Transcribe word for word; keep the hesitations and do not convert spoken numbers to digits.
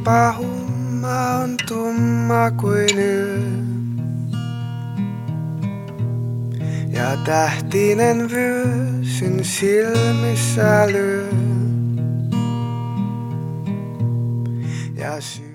pahumma on tumma kuin yö. Ja tähtinen vyösyn silmissä lyö. Ja sy-